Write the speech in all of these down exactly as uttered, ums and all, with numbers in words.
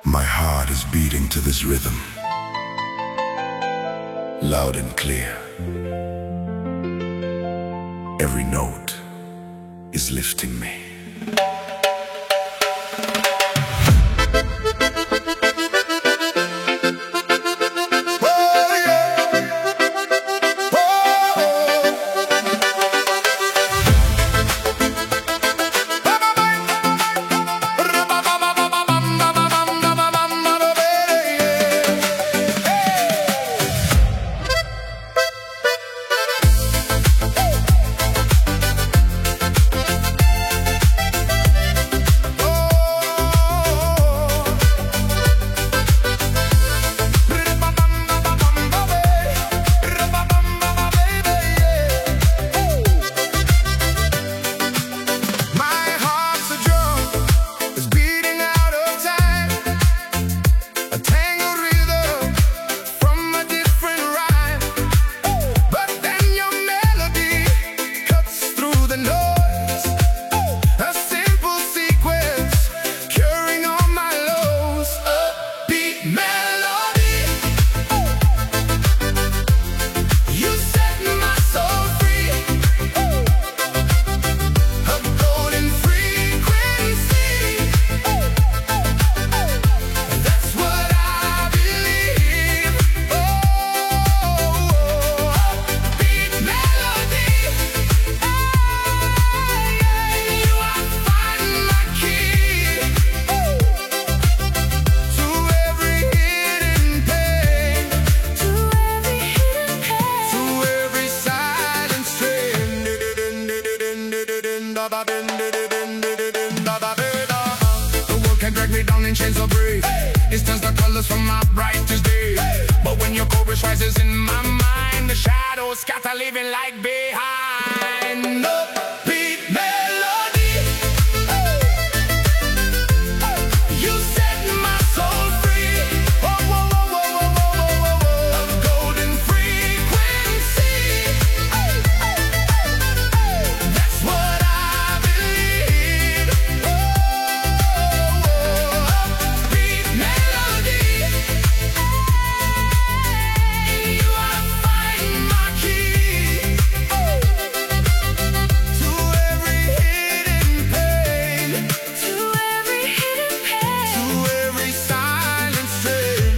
My heart is beating to this rhythm, loud and clear. Every note is lifting me. The world can drag me down in chains of breeze. It turns the colors from my brightest day. But when your chorus rises in my mind, the shadows scatter, leaving light behind. Upbeat melody, you set my soul free. Oh, oh, oh, oh, oh, oh, oh, oh. A golden frequency. That's what I believe. Upbeat melody, in you I find my key to every hidden pain, to every hidden pain, to every silent strain.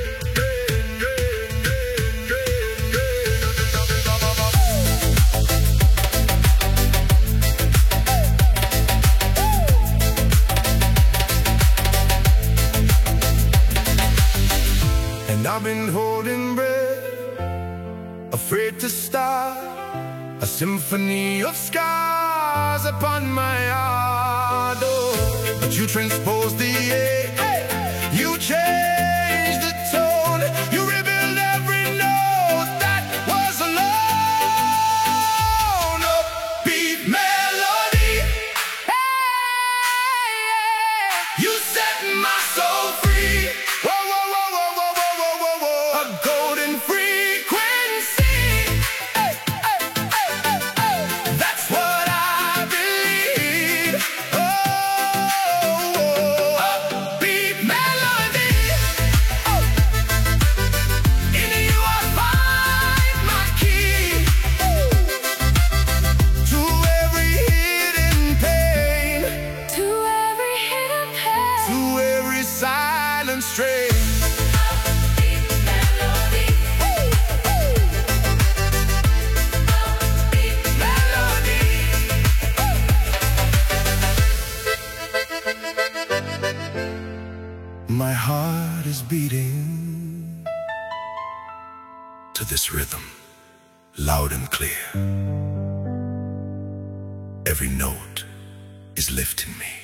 And I've been holding breath, afraid to start a symphony of scars upon my heart. Oh, but you transpose the ache, you change the tone, you rebuild every note that was alone. Upbeat melody, you set my soul free. Whoa, whoa, whoa, whoa, whoa, whoa, whoa, whoa, whoa. A golden frequency. Hey, hey, hey, hey, hey. That's what I believe. Oh, oh, oh. Upbeat melody. Oh. In you I find my key to every hidden pain, To every hidden pain, to every silent strain. upbeat melody, upbeat melody. My heart is beating to this rhythm, loud and clear. Every note is lifting me.